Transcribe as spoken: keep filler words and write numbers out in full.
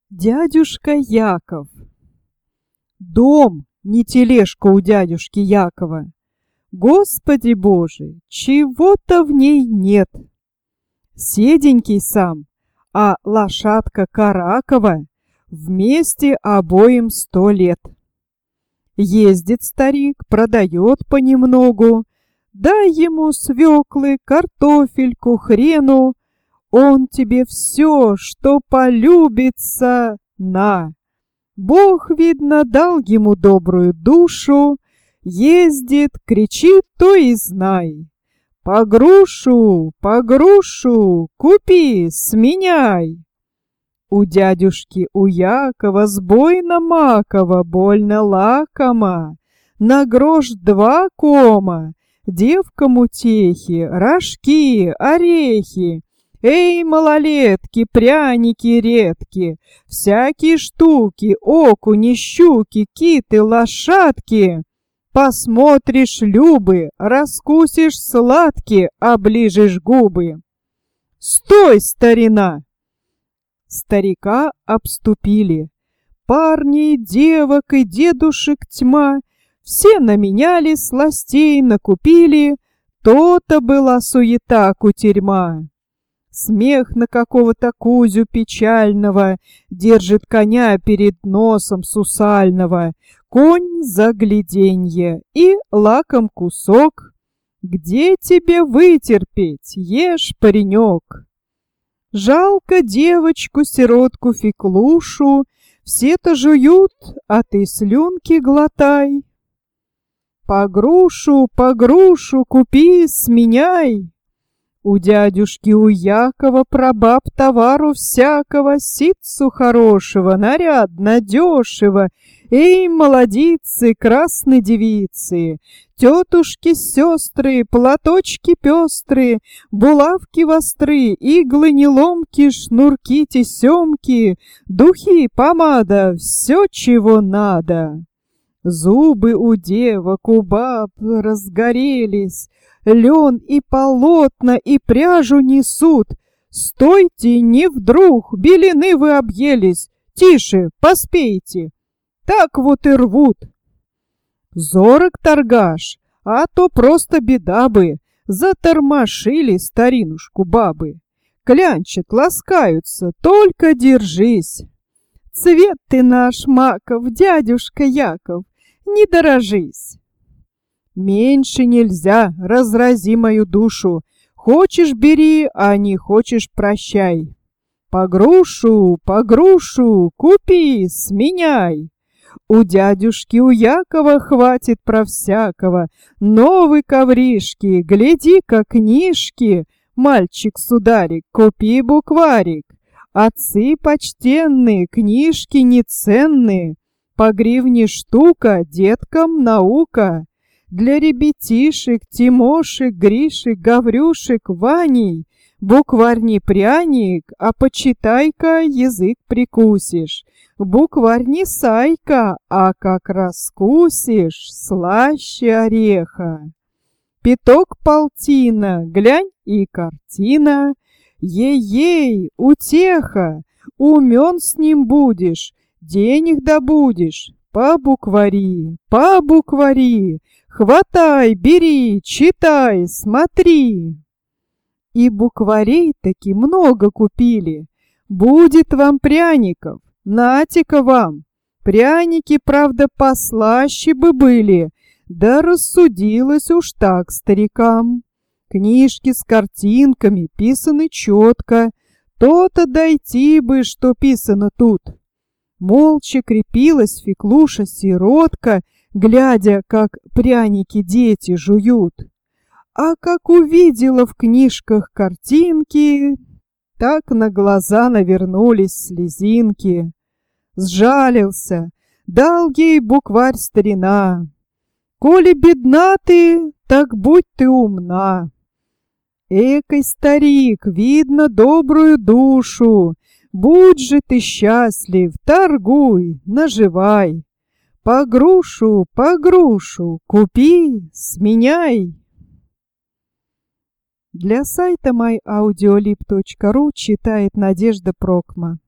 Дядюшка Яков. Дом, не тележка у дядюшки Якова. Господи Боже, чего-то в ней нет. Седенький сам, а лошадка Каракова вместе обоим сто лет. Ездит старик, продает понемногу, дай ему свеклы, картофельку, хрену, он тебе все, что полюбится, на. Бог, видно, дал ему добрую душу, ездит, кричит, то и знай. По грушу, по грушу, купи, сменяй. У дядюшки у Якова сбойно маково, больно лакомо, на грош два кома, девкам утехи, рожки, орехи. Эй, малолетки, пряники редки, всякие штуки, окуни, щуки, киты, лошадки. Посмотришь любы, раскусишь сладки, оближешь губы. Стой, старина! Старика обступили. Парни, девок и дедушек тьма, все наменяли, сластей накупили, то-то была суета кутерьма. Смех на какого-то Кузю печального держит коня перед носом сусального. Конь загляденье и лаком кусок. Где тебе вытерпеть, ешь, паренек. Жалко девочку-сиротку Феклушу, все-то жуют, а ты слюнки глотай. По грушу, по грушу купи, сменяй. У дядюшки у Якова прабаб товару всякого, ситцу хорошего, нарядно, дешево. Эй, молодицы, красные девицы, тетушки-сестры, платочки пестрые, булавки востры, иглы неломки, шнурки-тесемки, духи, помада, все, чего надо. Зубы у девок, у баб разгорелись, лен и полотна и пряжу несут. Стойте, не вдруг, белины вы объелись, тише, поспейте. Так вот и рвут. Зорок торгаш, а то просто беда бы, затормошили старинушку бабы. Клянчат, ласкаются, только держись. Цвет ты наш, маков, дядюшка Яков, не дорожись. Меньше нельзя, разрази мою душу. Хочешь — бери, а не хочешь — прощай. По грушу, по грушу, купи, сменяй. У дядюшки у Якова хватит про всякого. Новые ковришки, гляди-ка книжки. Мальчик-сударик, купи букварик. Отцы почтенные, книжки неценные. По гривне штука, деткам наука. Для ребятишек, Тимошек, Гришек, Гаврюшек, Ваней букварь не пряник, а почитай-ка, язык прикусишь. Букварь не сайка, а как раскусишь, слаще ореха. Пяток полтина, глянь и картина. Ей-ей, утеха, умен с ним будешь, денег добудешь. По буквари, по буквари, хватай, бери, читай, смотри. И букварей таки много купили. Будет вам пряников, нате-ка вам. Пряники, правда, послаще бы были, да рассудилось уж так старикам. Книжки с картинками писаны четко, то-то дойти бы, что писано тут. Молча крепилась Феклуша-сиротка, глядя, как пряники дети жуют. А как увидела в книжках картинки, так на глаза навернулись слезинки. Сжалился, дал ей букварь старина. Коли бедна ты, так будь ты умна. Экой, старик, видно добрую душу. Будь же ты счастлив, торгуй, наживай. По грушу, по грушу, купи, сменяй. Для сайта май аудиолиб точка ру читает Надежда Прокма.